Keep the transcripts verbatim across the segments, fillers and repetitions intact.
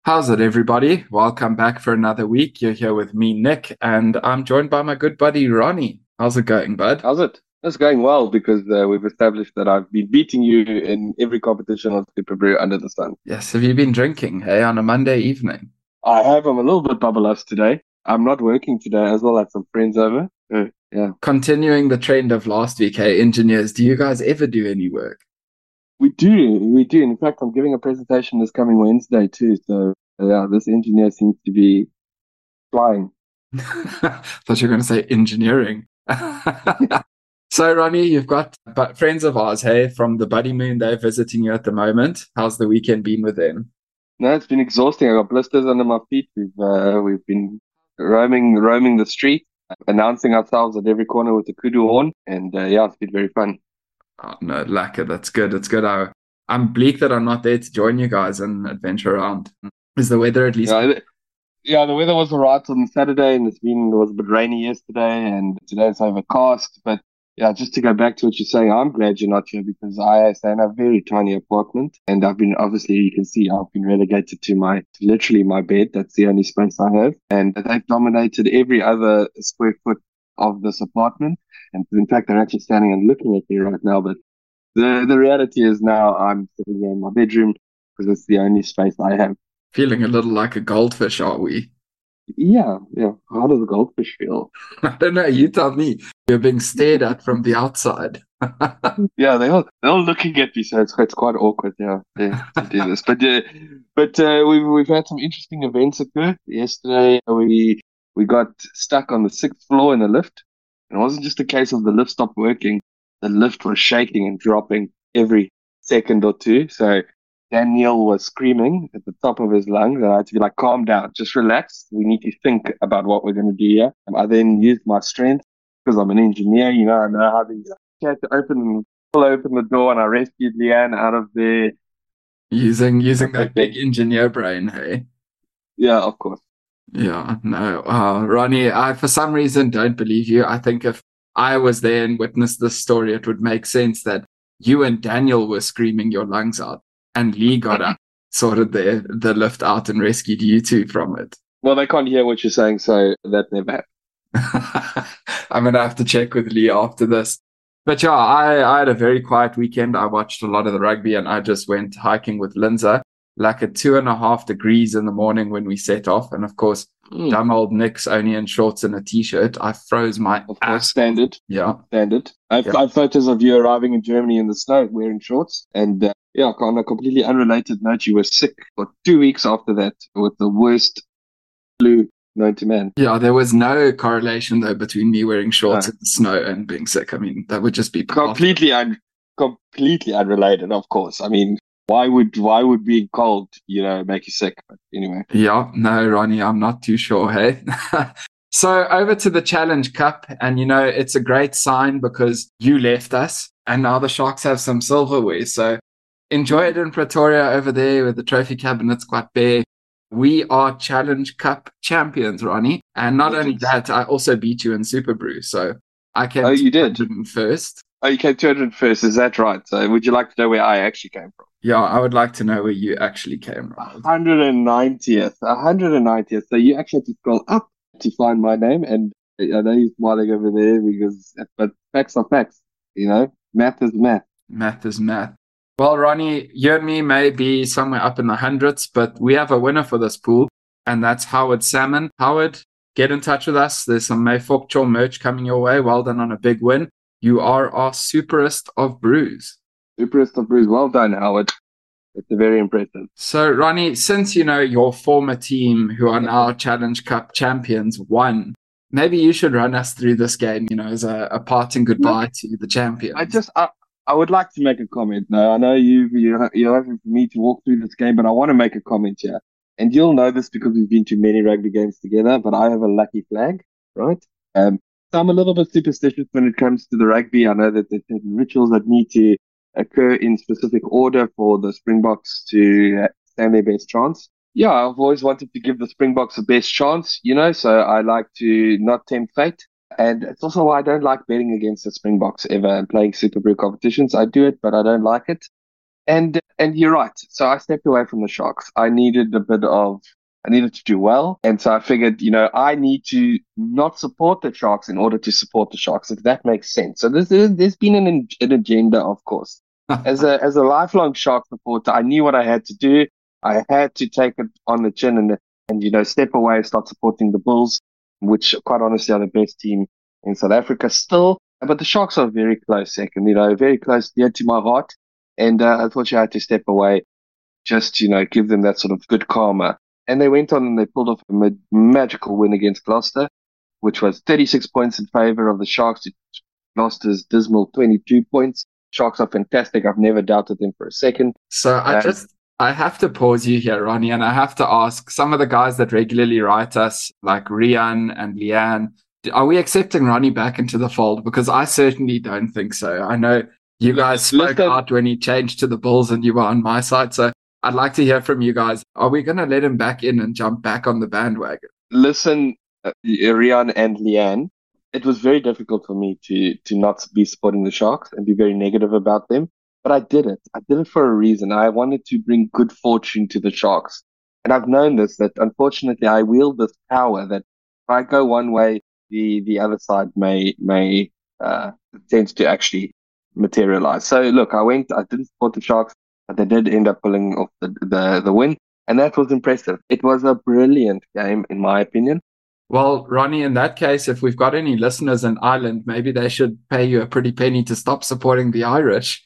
How's it, everybody? Welcome back for another week. You're here with me, Nick, and I'm joined by my good buddy, Ronnie. How's it going, bud? How's it? It's going well because uh, we've established that I've been beating you in every competition on Super Brew under the sun. Yes, have you been drinking, hey, on a Monday evening? I have. I'm a little bit bubbleless today. I'm not working today as well. I had some friends over. Uh, yeah, Continuing the trend of last week, hey, engineers, do you guys ever do any work? we do. We do. In fact, I'm giving a presentation this coming Wednesday too. So yeah, this engineer seems to be flying. Thought you were going to say engineering. So, Ronnie, you've got but friends of ours, hey, from the Buddy Moon. They're visiting you at the moment. How's the weekend been with them? No, it's been exhausting. I got blisters under my feet. We've uh, we've been roaming roaming the street, announcing ourselves at every corner with the kudu horn, and uh, yeah, it's been very fun. Oh, no, lacquer. That's good. It's good. I, I'm bleak that I'm not there to join you guys and adventure around. Is the weather at least? Yeah, th- yeah, the weather was alright on Saturday, and it's been it was a bit rainy yesterday, and today it's overcast. But yeah, just to go back to what you're saying, I'm glad you're not here because I stay in a very tiny apartment, and I've been obviously you can see I've been relegated to my literally my bed. That's the only space I have, and they've dominated every other square foot of this apartment. And in fact, they're actually standing and looking at me right now. But the the reality is now I'm sitting here in my bedroom because it's the only space I have. Feeling a little like a goldfish, are we? Yeah, yeah. How does a goldfish feel? I don't know. You tell me. You're being stared at from the outside. Yeah, they all they're all looking at me, so it's it's quite awkward, yeah, yeah to do this. But uh, but uh, we've we've had some interesting events occur. Yesterday we we got stuck on the sixth floor in the lift. And it wasn't just a case of the lift stopped working. The lift was shaking and dropping every second or two. So Daniel was screaming at the top of his lungs, and I had to be like, calm down, just relax. We need to think about what we're going to do here. And I then used my strength because I'm an engineer, you know, I know how to had to open pull open the door, and I rescued Leanne out of there. using using that big engineer brain, hey? Yeah, of course. Yeah, no. Uh, Ronnie, I for some reason don't believe you. I think if I was there and witnessed this story, it would make sense that you and Daniel were screaming your lungs out, and Lee got up, sorted the the lift out, and rescued you two from it. Well, they can't hear what you're saying, so that never happened. I'm gonna have to check with Lee after this. But yeah, I, I had a very quiet weekend. I watched a lot of the rugby, and I just went hiking with Linza, like at two and a half degrees in the morning when we set off. And of course, mm. dumb old Nick's only in shorts and a t-shirt. I froze my Of course, ass. Standard. Yeah. Standard. I've, yeah. I've photos of you arriving in Germany in the snow wearing shorts. And uh, yeah, on a completely unrelated note, you were sick for two weeks after that with the worst flu known to man. Yeah, there was no correlation though between me wearing shorts no. in the snow and being sick. I mean, that would just be completely un- completely unrelated, of course. I mean, why would why would being cold, you know, make you sick? But anyway. Yeah, no, Ronnie, I'm not too sure, hey. So over to the Challenge Cup, and you know, it's a great sign because you left us and now the Sharks have some silverware. So enjoy it in Pretoria over there where the trophy cabinet's quite bare. We are Challenge Cup champions, Ronnie. And not only that, I also beat you in Super Brew. So I came oh, you did? first. Oh, you came two hundred first. Is that right? So would you like to know where I actually came from? Yeah, I would like to know where you actually came from. one hundred ninetieth. one hundred ninetieth. So you actually have to scroll up to find my name. And I know you're smiling over there because, but facts are facts. You know, math is math. Math is math. Well, Ronnie, you and me may be somewhere up in the hundreds, but we have a winner for this pool, and that's Howard Salmon. Howard, get in touch with us. There's some May Folkchore merch coming your way. Well done on a big win. You are our superest of brews. Superest of brews. Well done, Howard. It's very impressive. So, Ronnie, since you know your former team, who are now Challenge Cup champions, won, maybe you should run us through this game, you know, as a, a parting goodbye Look, to the champions. I just... I- I would like to make a comment. Now, I know you, you're, you're hoping for me to walk through this game, but I want to make a comment here. And you'll know this because we've been to many rugby games together, but I have a lucky flag, right? Um, so I'm a little bit superstitious when it comes to the rugby. I know that there's certain rituals that need to occur in specific order for the Springboks to stand their best chance. Yeah, I've always wanted to give the Springboks the best chance, you know, so I like to not tempt fate. And it's also why I don't like betting against the Springboks ever and playing Super Brew competitions. I do it, but I don't like it. And and you're right. So I stepped away from the Sharks. I needed a bit of I needed to do well. And so I figured, you know, I need to not support the Sharks in order to support the Sharks, if that makes sense. So this is there's been an, an agenda, of course. As a as a lifelong Shark supporter, I knew what I had to do. I had to take it on the chin and and you know, step away and start supporting the Bulls, which quite honestly are the best team in South Africa still. But the Sharks are very close second, you know, very close, dear to my heart. And uh, unfortunately, I had to step away, just, you know, give them that sort of good karma. And they went on and they pulled off a ma- magical win against Gloucester, which was thirty-six points in favor of the Sharks to Gloucester's dismal twenty-two points. Sharks are fantastic. I've never doubted them for a second. So I Um, just, I have to pause you here, Ronnie, and I have to ask some of the guys that regularly write us, like Rian and Leanne, are we accepting Ronnie back into the fold? Because I certainly don't think so. I know you guys spoke Listen- out when he changed to the Bulls and you were on my side. So I'd like to hear from you guys. Are we going to let him back in and jump back on the bandwagon? listen, uh, Rian and Leanne, it was very difficult for me to to not be supporting the Sharks and be very negative about them. But I did it. I did it for a reason. I wanted to bring good fortune to the Sharks. And I've known this, that unfortunately I wield this power that if I go one way, the, the other side may, may, uh, tends to actually materialize. So look, I went, I didn't support the Sharks, but they did end up pulling off the, the, the win. And that was impressive. It was a brilliant game, in my opinion. Well, Ronnie, in that case, if we've got any listeners in Ireland, maybe they should pay you a pretty penny to stop supporting the Irish.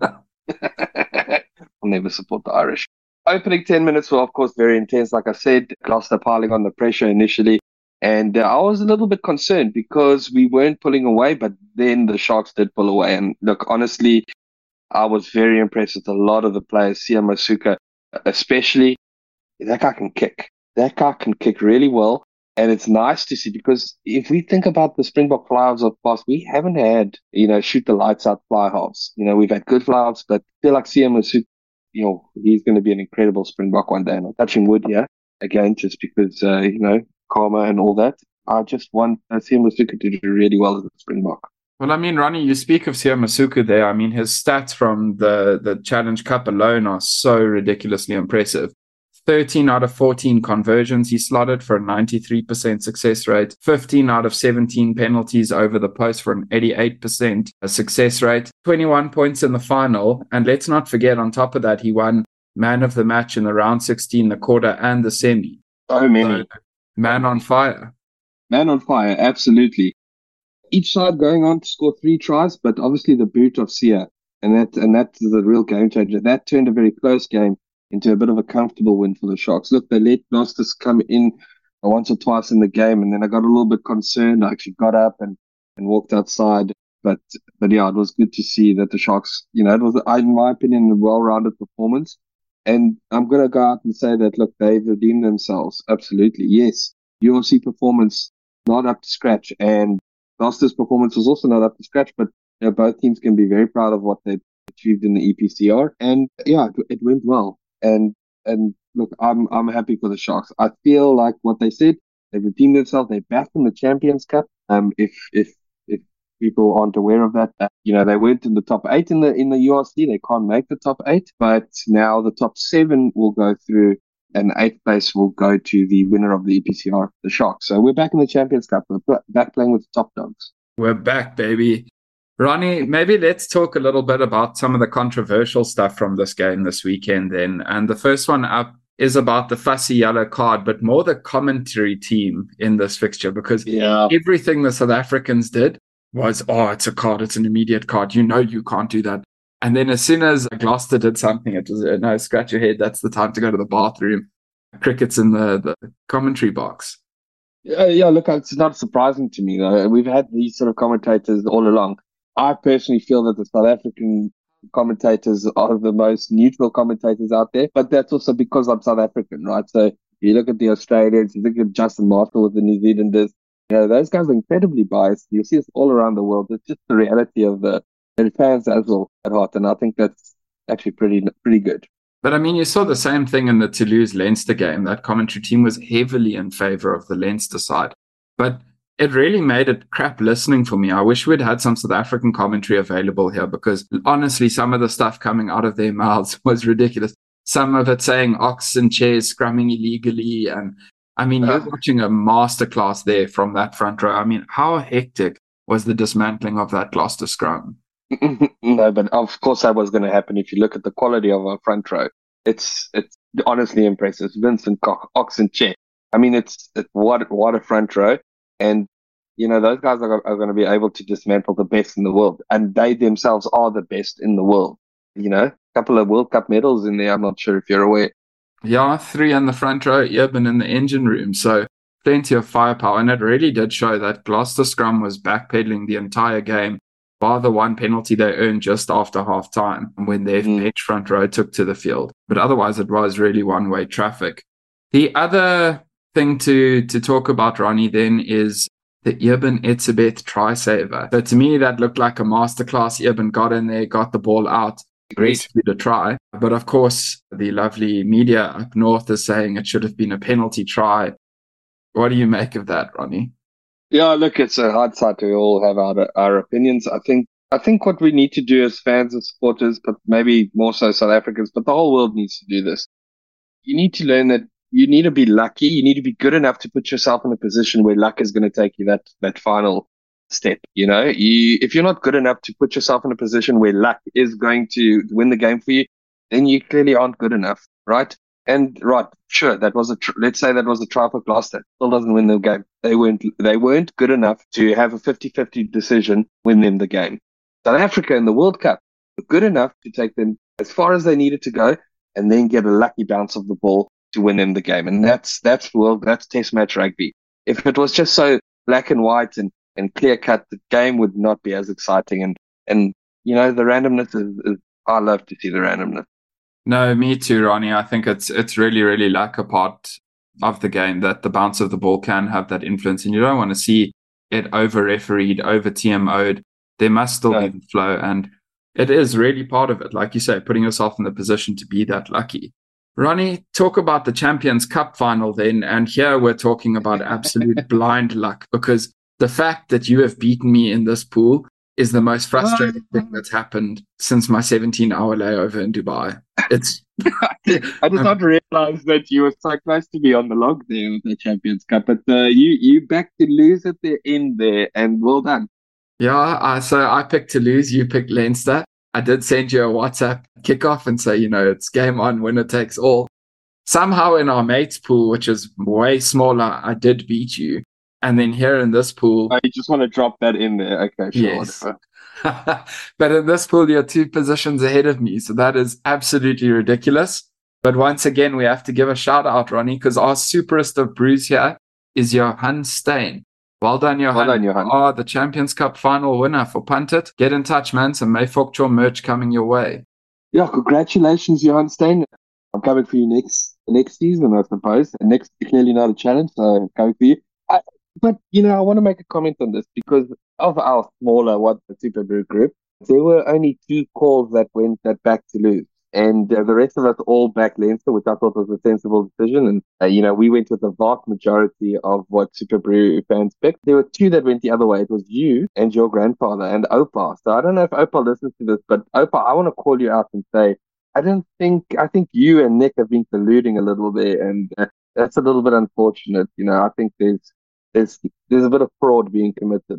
I'll never support the Irish. Opening ten minutes were, of course, very intense. Like I said, Gloucester piling on the pressure initially. And uh, I was a little bit concerned because we weren't pulling away, but then the Sharks did pull away. And look, honestly, I was very impressed with a lot of the players. Sia Masuka, especially, that guy can kick. That guy can kick really well. And it's nice to see, because if we think about the Springbok fly-halves of the past, we haven't had, you know, shoot the lights out fly-halves. You know, we've had good fly-halves, but I feel like C M Masuka, you know, he's going to be an incredible Springbok one day. And I'm touching wood here, again, just because, uh, you know, karma and all that. I just want uh, C M Masuka to do really well as a Springbok. Well, I mean, Ronnie, you speak of Sia Masuku there. I mean, his stats from the, the Challenge Cup alone are so ridiculously impressive. thirteen out of fourteen conversions he slotted for a ninety-three percent success rate, fifteen out of seventeen penalties over the post for an eighty-eight percent success rate, twenty-one points in the final. And let's not forget, on top of that, he won man of the match in the round sixteen, the quarter, and the semi. So many. So, man on fire. Man on fire, absolutely. Each side going on to score three tries, but obviously the boot of Sia, and that and that's the real game changer. That turned a very close game into a bit of a comfortable win for the Sharks. Look, they let Gloucester come in once or twice in the game, and then I got a little bit concerned. I actually got up and, and walked outside. But but yeah, it was good to see that the Sharks, you know, it was, in my opinion, a well-rounded performance. And I'm going to go out and say that, look, they've redeemed themselves. Absolutely. Yes, U F C performance not up to scratch, and Gloucester's performance was also not up to scratch, but you know, both teams can be very proud of what they achieved in the E P C R. And yeah, it, it went well. And and look, I'm I'm happy for the Sharks. I feel like what they said, they've redeemed themselves. They're back in the Champions Cup. Um, if if if people aren't aware of that, uh, you know, they weren't in the top eight in the in the U R C. They can't make the top eight, but now the top seven will go through, and eighth place will go to the winner of the E P C R, the Sharks. So we're back in the Champions Cup. We're pl- back playing with the top dogs. We're back, baby. Ronnie, maybe let's talk a little bit about some of the controversial stuff from this game this weekend then. And the first one up is about the fussy yellow card, but more the commentary team in this fixture, because Yeah. everything the South Africans did was, oh, it's a card, it's an immediate card. You know you can't do that. And then as soon as Gloucester did something, it was, no, scratch your head, that's the time to go to the bathroom. Crickets in the, the commentary box. Yeah, yeah, look, it's not surprising to me, though. We've had these sort of commentators all along. I personally feel that the South African commentators are the most neutral commentators out there, but that's also because I'm South African, right? So you look at the Australians, you look at Justin Marshall with the New Zealanders, you know, those guys are incredibly biased. You see this all around the world. It's just the reality of the, the fans as well at heart, and I think that's actually pretty pretty good. But I mean, you saw the same thing in the Toulouse-Leinster game. That commentary team was heavily in favor of the Leinster side. But it really made it crap listening for me. I wish we'd had some South African commentary available here because honestly, some of the stuff coming out of their mouths was ridiculous. Some of it saying ox and chairs scrumming illegally. And I mean, you're uh, watching a masterclass there from that front row. I mean, how hectic was the dismantling of that Gloucester scrum? No, but of course that was going to happen if you look at the quality of our front row. It's it's honestly impressive. Vincent Koch, ox and chair. I mean, it's, it's what what a front row. And, you know, those guys are, are going to be able to dismantle the best in the world. And they themselves are the best in the world. You know, a couple of World Cup medals in there. I'm not sure if you're aware. Yeah, three in the front row, Eben in the engine room. So plenty of firepower. And it really did show that Gloucester scrum was backpedaling the entire game, bar the one penalty they earned just after half time when their mm. bench front row took to the field. But otherwise, it was really one-way traffic. The other thing to to talk about, Ronnie, then is the Eben Etzebeth try saver. So to me, that looked like a masterclass. Eben got in there, got the ball out, rescued a try. But of course, the lovely media up north is saying it should have been a penalty try. What do you make of that, Ronnie? Yeah, look, it's a hard side to all have our our opinions. I think I think what we need to do as fans and supporters, but maybe more so South Africans, but the whole world needs to do this. You need to learn that you need to be lucky. You need to be good enough to put yourself in a position where luck is going to take you that, that final step. You know, you, if you're not good enough to put yourself in a position where luck is going to win the game for you, then you clearly aren't good enough, right? And right, sure, that was a tr- let's say that was a try for Gloucester. Still doesn't win the game. They weren't they weren't good enough to have a fifty-fifty decision win them the game. South Africa in the World Cup were good enough to take them as far as they needed to go, and then get a lucky bounce of the ball to win them the game. And that's that's world that's test match rugby. If it was just so black and white and, and clear cut, the game would not be as exciting. And and you know, the randomness is, is I love to see the randomness. No, me too, Ronnie. I think it's it's really, really like a part of the game that the bounce of the ball can have that influence, and you don't want to see it over refereed, over T M O'd. There must still no. be the flow, and it is really part of it. Like you say, putting yourself in the position to be that lucky. Ronnie, talk about the Champions Cup final then, and here we're talking about absolute blind luck, because the fact that you have beaten me in this pool is the most frustrating thing that's happened since my seventeen-hour layover in Dubai. It's I did not realize that you were so close to me on the log there with the Champions Cup, but uh, you you backed to lose at the end there, and well done. Yeah, uh, so I picked to lose, you picked Leinster. I did send you a WhatsApp kickoff and say, you know, it's game on, winner takes all. Somehow in our mates pool, which is way smaller, I did beat you. And then here in this pool... Oh, you just want to drop that in there. Okay, sure. Yes. But in this pool, you're two positions ahead of me. So that is absolutely ridiculous. But once again, we have to give a shout out, Ronnie, because our superest of brews here is Johan Steyn. Well done, Johan. Well done, Johan. Oh, the Champions Cup final winner for Puntit. Get in touch, man. Some May Fokcho merch coming your way. Yeah, congratulations, Johan Steyn. I'm coming for you next next season, I suppose. And next, clearly not a challenge, so I'm coming for you. I, but, you know, I want to make a comment on this because of our smaller, what the Super Brew group, there were only two calls that went that back to lose. And uh, the rest of us all back Leinster, which I thought was a sensible decision. And, uh, you know, we went with the vast majority of what Super Brew fans picked. There were two that went the other way. It was you and your grandfather and Opa. So I don't know if Opa listens to this, but Opa, I want to call you out and say, I don't think, I think you and Nick have been colluding a little bit. And uh, that's a little bit unfortunate. You know, I think there's, there's, there's a bit of fraud being committed.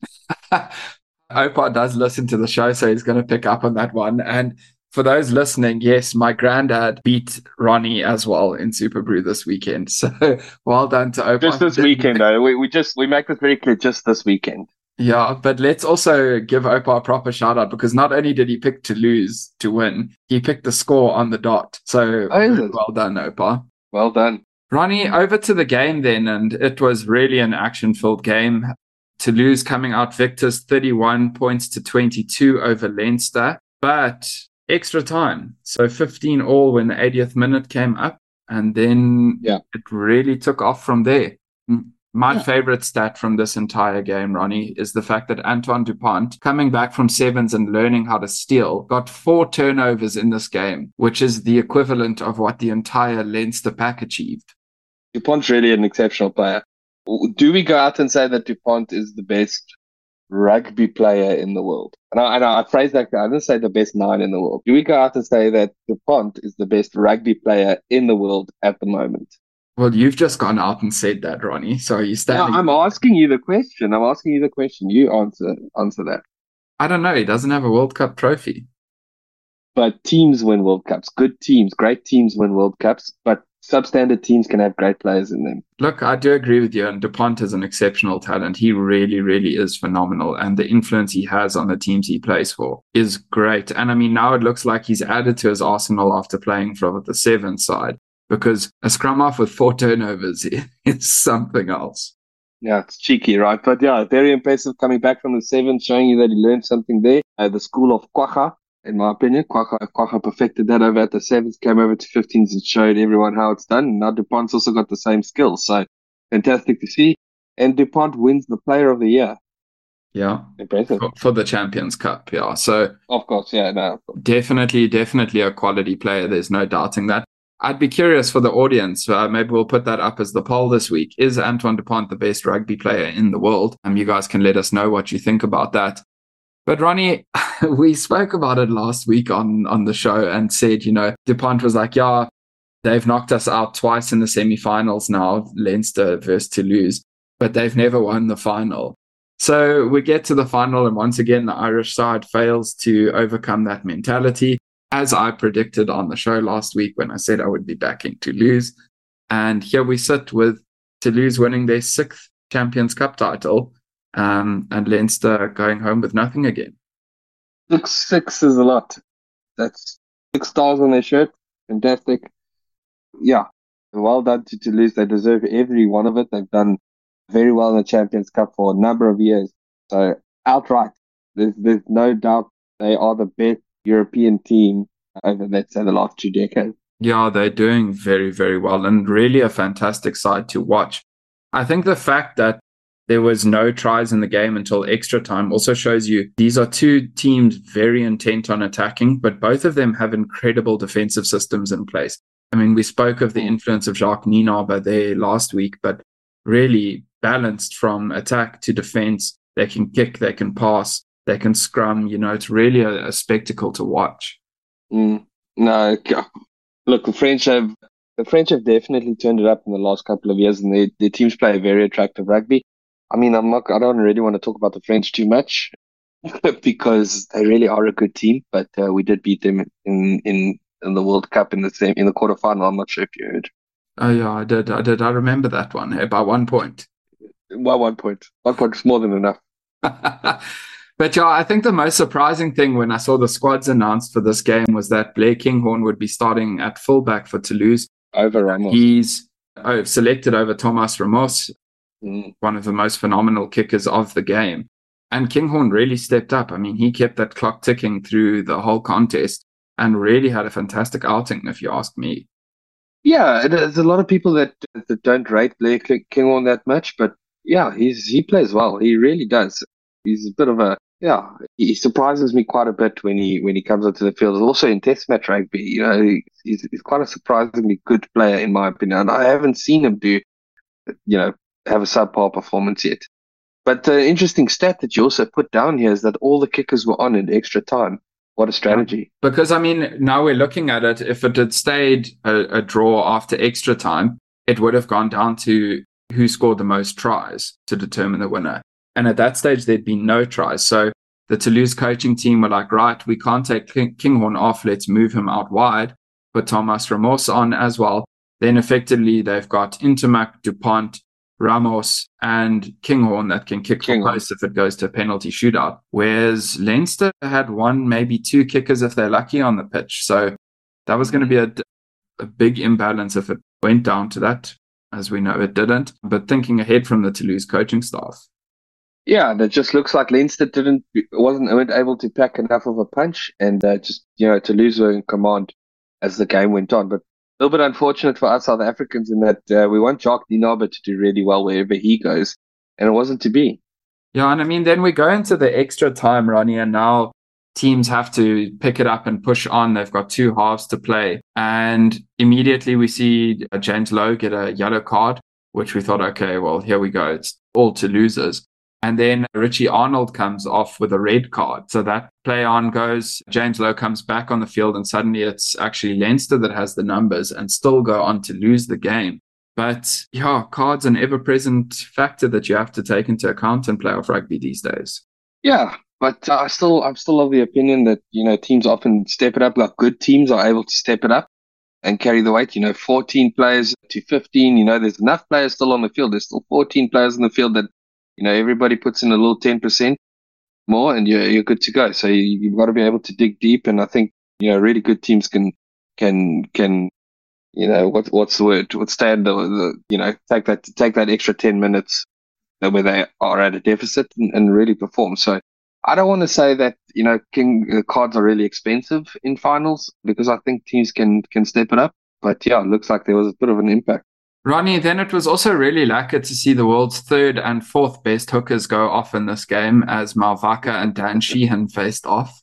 Opa does listen to the show, so he's going to pick up on that one. And for those listening, yes, my granddad beat Ronnie as well in Super Brew this weekend. So well done to Opa. Just this weekend, though. We we just we make this very clear. Just this weekend. Yeah, but let's also give Opa a proper shout out because not only did he pick to lose to win, he picked the score on the dot. So oh, well done, Opa. Well done, Ronnie. Over to the game then, and it was really an action-filled game. Toulouse coming out victors, thirty-one points to twenty-two over Leinster, but extra time. So fifteen all when the eightieth minute came up, and then yeah. it really took off from there. My yeah. favorite stat from this entire game, Ronnie, is the fact that Antoine Dupont, coming back from sevens and learning how to steal, got four turnovers in this game, which is the equivalent of what the entire Leinster pack achieved. Dupont's really an exceptional player. Do we go out and say that DuPont is the best rugby player in the world? And I, and I phrase that, I didn't say the best nine in the world. Do we go out and say that DuPont is the best rugby player in the world at the moment? Well, you've just gone out and said that, Ronnie. So are you standing? No, I'm asking you the question. I'm asking you the question. You answer answer that. I don't know. He doesn't have a World Cup trophy. But teams win World Cups. Good teams, great teams win World Cups. But substandard teams can have great players in them. Look, I do agree with you. And DuPont is an exceptional talent. He really, really is phenomenal. And the influence he has on the teams he plays for is great. And I mean, now it looks like he's added to his arsenal after playing for the seventh side. Because a scrum half with four turnovers is something else. Yeah, it's cheeky, right? But yeah, very impressive coming back from the seventh, showing you that he learned something there. Uh, the school of Kwagga, in my opinion. Kwagga, Kwagga perfected that over at the seventh, came over to fifteens and showed everyone how it's done. And now DuPont's also got the same skills. So fantastic to see. And DuPont wins the player of the year. Yeah. Impressive. For, for the Champions Cup, yeah. So of course, yeah, no. Of course. Definitely, definitely a quality player. There's no doubting that. I'd be curious for the audience. Uh, maybe we'll put that up as the poll this week. Is Antoine Dupont the best rugby player in the world? Um, you guys can let us know what you think about that. But Ronnie, we spoke about it last week on, on the show and said, you know, Dupont was like, yeah, they've knocked us out twice in the semi-finals now, Leinster versus Toulouse, but they've never won the final. So we get to the final, and once again, the Irish side fails to overcome that mentality. As I predicted on the show last week when I said I would be backing Toulouse. And here we sit with Toulouse winning their sixth Champions Cup title, um, and Leinster going home with nothing again. Six, six is a lot. That's six stars on their shirt. Fantastic. Yeah, well done to Toulouse. They deserve every one of it. They've done very well in the Champions Cup for a number of years. So outright, there's, there's no doubt they are the best European team over, let's say, the last two decades. Yeah, they're doing very, very well, and really a fantastic side to watch. I think the fact that there was no tries in the game until extra time also shows you these are two teams very intent on attacking, but both of them have incredible defensive systems in place. I mean, we spoke of the influence of Jacques Nienaber there last week, but really balanced from attack to defense. They can kick, they can pass, they can scrum. You know, it's really a, a spectacle to watch. Mm, no, look, the French have the French have definitely turned it up in the last couple of years, and their their teams play very attractive rugby. I mean, I'm not, I don't really want to talk about the French too much because they really are a good team. But uh, we did beat them in, in in the World Cup in the same in the quarterfinal. I'm not sure if you heard. Oh yeah, I did. I did. I remember that one. Hey, by one point. By one point. One point is more than enough. But yeah, I think the most surprising thing when I saw the squads announced for this game was that Blair Kinghorn would be starting at fullback for Toulouse. Over Ramos. He's oh, selected over Thomas Ramos, mm. one of the most phenomenal kickers of the game. And Kinghorn really stepped up. I mean, he kept that clock ticking through the whole contest and really had a fantastic outing, if you ask me. Yeah, there's a lot of people that, that don't rate Blair Kinghorn that much, but yeah, he's he plays well. He really does. He's a bit of a Yeah, he surprises me quite a bit when he when he comes onto the field. Also in Test match rugby, you know, he's, he's quite a surprisingly good player in my opinion. And I haven't seen him do, you know, have a subpar performance yet. But the interesting stat that you also put down here is that all the kickers were on in extra time. What a strategy! Yeah, because I mean, now we're looking at it. If it had stayed a, a draw after extra time, it would have gone down to who scored the most tries to determine the winner. And at that stage, there'd been no tries. So the Toulouse coaching team were like, right, we can't take King- Kinghorn off. Let's move him out wide. Put Thomas Ramos on as well. Then effectively, they've got Intermac, Dupont, Ramos, and Kinghorn that can kick for post if it goes to a penalty shootout. Whereas Leinster had one, maybe two kickers if they're lucky on the pitch. So that was going to be a, a big imbalance if it went down to that. As we know, it didn't. But thinking ahead from the Toulouse coaching staff. Yeah, that just looks like Leinster didn't wasn't weren't able to pack enough of a punch, and uh, just you know Toulouse were in command as the game went on. But a little bit unfortunate for us South Africans in that uh, we want Jacques Nienaber to do really well wherever he goes, and it wasn't to be. Yeah, and I mean then we go into the extra time, Ronnie, and now teams have to pick it up and push on. They've got two halves to play, and immediately we see James Lowe get a yellow card, which we thought, okay, well, here we go. It's all to losers. And then Richie Arnold comes off with a red card. So that play on goes. James Lowe comes back on the field, and suddenly it's actually Leinster that has the numbers and still go on to lose the game. But yeah, cards an ever-present factor that you have to take into account in playoff rugby these days. Yeah, but uh, I still, I'm still of the opinion that, you know, teams often step it up. Like good teams are able to step it up and carry the weight. You know, fourteen players to fifteen. You know, there's enough players still on the field. There's still fourteen players on the field that, you know, everybody puts in a little ten percent more, and you're you're good to go. So you, you've got to be able to dig deep, and I think, you know, really good teams can can can. You know, what, what's the word? Withstand the, the, you know, take that take that extra ten minutes where they are at a deficit and, and really perform. So I don't want to say that, you know, King uh, cards are really expensive in finals, because I think teams can can step it up. But yeah, it looks like there was a bit of an impact. Ronnie, then it was also really lacquer to see the world's third and fourth best hookers go off in this game as Malvaka and Dan Sheehan faced off.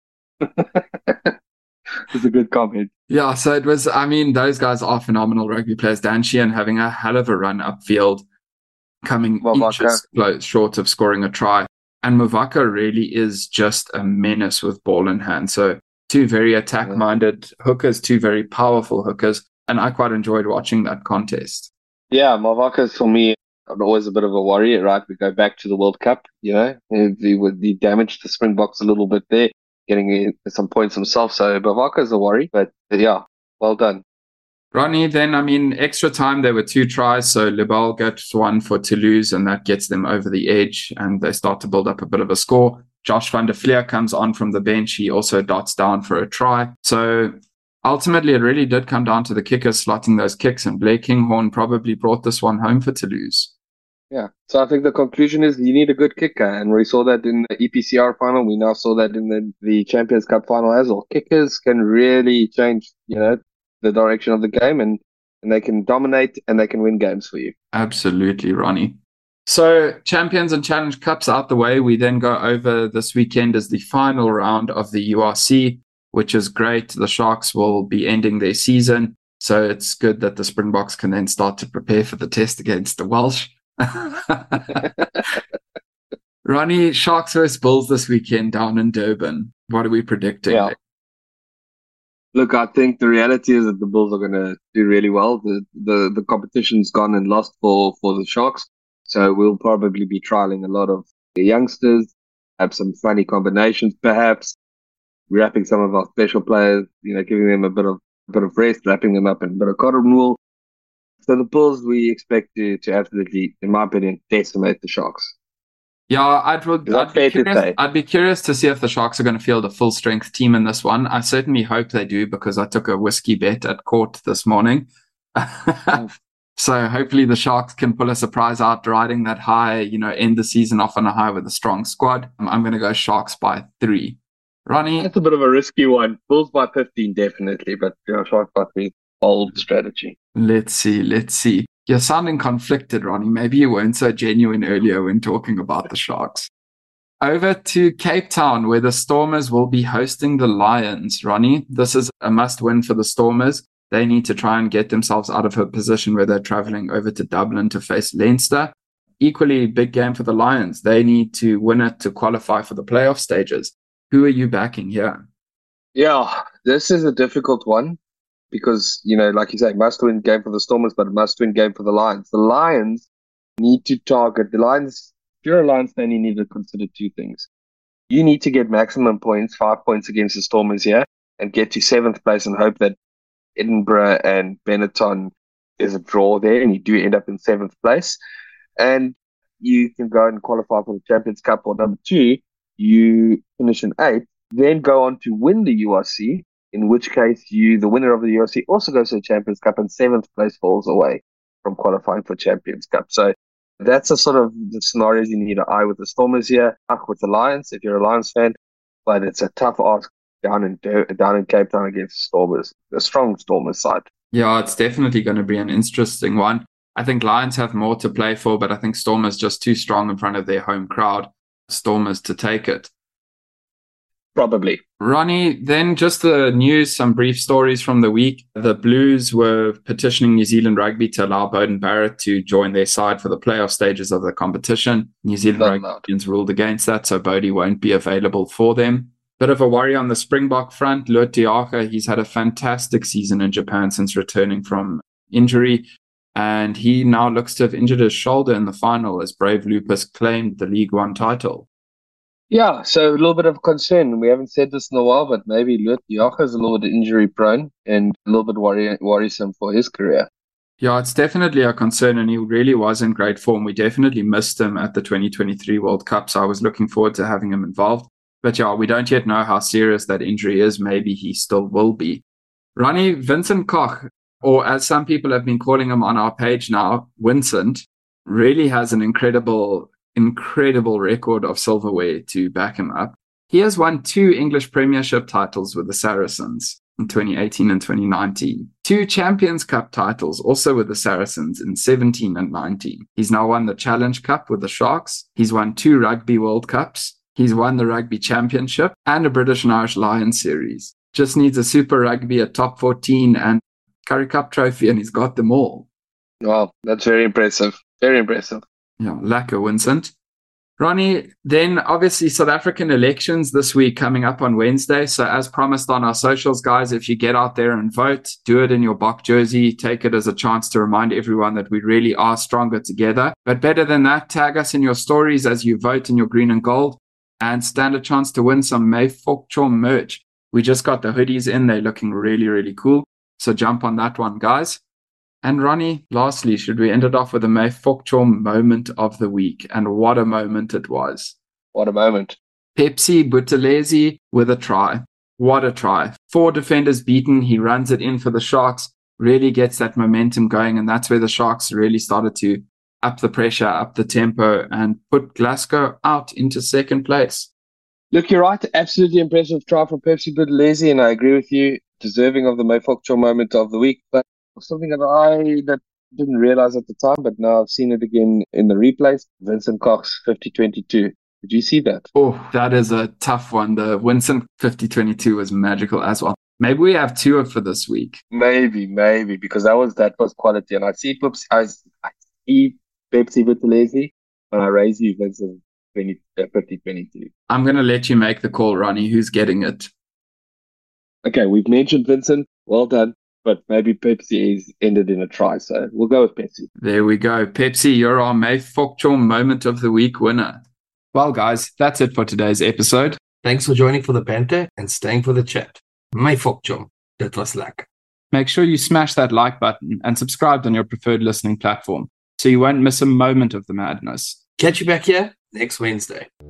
It's a good comment. Yeah, so it was, I mean, those guys are phenomenal rugby players. Dan Sheehan having a hell of a run upfield, coming inches close short of scoring a try. And Mavaka really is just a menace with ball in hand. So two very attack-minded hookers, two very powerful hookers. And I quite enjoyed watching that contest. Yeah, Mavaka's for me always a bit of a worry, right? We go back to the World Cup, you know, he would he damaged the Springboks a little bit there, getting some points himself. So Mavaka's a worry, but yeah, well done. Ronnie, then, I mean, extra time, there were two tries. So Lebel gets one for Toulouse, and that gets them over the edge, and they start to build up a bit of a score. Josh van der Vlier comes on from the bench. He also dots down for a try. So ultimately, it really did come down to the kickers slotting those kicks, and Blair Kinghorn probably brought this one home for Toulouse. Yeah, so I think the conclusion is you need a good kicker, and we saw that in the E P C R final. We now saw that in the, the Champions Cup final as well. Kickers can really change, you know, the direction of the game, and, and they can dominate and they can win games for you. Absolutely, Ronnie. So Champions and Challenge Cups out the way, we then go over this weekend as the final round of the U R C, which is great. The Sharks will be ending their season, so it's good that the Springboks can then start to prepare for the test against the Welsh. Ronnie, Sharks versus Bulls this weekend down in Durban. What are we predicting? Yeah. Look, I think the reality is that the Bulls are going to do really well. The, the the competition's gone and lost for, for the Sharks. So we'll probably be trialing a lot of the youngsters, have some funny combinations perhaps, wrapping some of our special players, you know, giving them a bit of a bit of rest, wrapping them up in a bit of cotton wool. So the Bulls, we expect to, to absolutely, in my opinion, decimate the Sharks. Yeah, I'd, I'd, be curious, I'd be curious to see if the Sharks are going to field a full-strength team in this one. I certainly hope they do, because I took a whiskey bet at court this morning. So hopefully the Sharks can pull a surprise out, riding that high, you know, end the season off on a high with a strong squad. I'm going to go Sharks by three. Ronnie? That's a bit of a risky one. Bulls by fifteen, definitely, but you know, Sharks by three, old strategy. Let's see, let's see. You're sounding conflicted, Ronnie. Maybe you weren't so genuine earlier when talking about the Sharks. Over to Cape Town, where the Stormers will be hosting the Lions. Ronnie, this is a must-win for the Stormers. They need to try and get themselves out of a position where they're traveling over to Dublin to face Leinster. Equally big game for the Lions. They need to win it to qualify for the playoff stages. Who are you backing here? Yeah, this is a difficult one. Because, you know, like you say, must-win game for the Stormers, but a must-win game for the Lions. The Lions need to target, the Lions, if you're a Lions fan, you need to consider two things. You need to get maximum points, five points against the Stormers here, and get to seventh place and hope that Edinburgh and Benetton is a draw there, and you do end up in seventh place. And you can go and qualify for the Champions Cup, or number two, you finish in eighth, then go on to win the U R C, in which case you, the winner of the U R C, also goes to the Champions Cup, and seventh place falls away from qualifying for Champions Cup. So that's a sort of the scenarios you need to eye with the Stormers here, with the Lions, if you're a Lions fan. But it's a tough ask down in down in Cape Town against Stormers, a strong Stormers side. Yeah, it's definitely going to be an interesting one. I think Lions have more to play for, but I think Stormers just too strong in front of their home crowd. Stormers to take it. Probably. Ronnie, then just the news, some brief stories from the week. The Blues were petitioning New Zealand Rugby to allow Beauden Barrett to join their side for the playoff stages of the competition. New Zealand Rugby ruled against that, so Bodie won't be available for them. Bit of a worry on the Springbok front. Lood de Jager, he's had a fantastic season in Japan since returning from injury, and he now looks to have injured his shoulder in the final as Brave Lupus claimed the League One title. Yeah, so a little bit of concern. We haven't said this in a while, but maybe Lood de Jager is a little bit injury prone and a little bit worry- worrisome for his career. Yeah, it's definitely a concern, and he really was in great form. We definitely missed him at the twenty twenty-three World Cup, so I was looking forward to having him involved. But yeah, we don't yet know how serious that injury is. Maybe he still will be. Ronnie, Vincent Koch, or as some people have been calling him on our page now, Vincent, really has an incredible incredible record of silverware to back him up. He has won two English Premiership titles with the Saracens in twenty eighteen and twenty nineteen. Two Champions Cup titles also with the Saracens in seventeen and nineteen. He's now won the Challenge Cup with the Sharks. He's won two Rugby World Cups. He's won the Rugby Championship and a British and Irish Lions series. Just needs a Super Rugby, a top fourteen and Currie Cup trophy, and he's got them all. Wow, that's very impressive. Very impressive. Yeah, lacquer, Vincent. Ronnie, then obviously South African elections this week coming up on Wednesday. So as promised on our socials, guys, if you get out there and vote, do it in your Bok jersey. Take it as a chance to remind everyone that we really are stronger together. But better than that, tag us in your stories as you vote in your green and gold and stand a chance to win some May Fokchom merch. We just got the hoodies in. They're looking really, really cool. So jump on that one, guys. And Ronnie, lastly, should we end it off with a May Fokchom moment of the week? And what a moment it was. What a moment. Pepsi Buthelezi with a try. What a try. Four defenders beaten. He runs it in for the Sharks. Really gets that momentum going. And that's where the Sharks really started to up the pressure, up the tempo, and put Glasgow out into second place. Look, you're right. Absolutely impressive try from Pepsi Buthelezi. And I agree with you. Deserving of the May Fokchom moment of the week. But something that I that didn't realize at the time, but now I've seen it again in the replays. Vincent Koch's fifty twenty-two. Did you see that? Oh, that is a tough one. The Vincent fifty twenty-two was magical as well. Maybe we have two for this week. Maybe, maybe, because that was that was quality. And I see Pepsi, I, I see Pepsi Buthelezi, but I raise you Vincent fifty twenty-two. I'm going to let you make the call, Ronnie. Who's getting it? Okay, we've mentioned Vincent. Well done. But maybe Pepsi is ended in a try, so we'll go with Pepsi. There we go. Pepsi, you're our May Fokchom Moment of the Week winner. Well, guys, that's it for today's episode. Thanks for joining for the banter and staying for the chat. May Fokchom, that was luck. Make sure you smash that like button and subscribe on your preferred listening platform so you won't miss a moment of the madness. Catch you back here next Wednesday.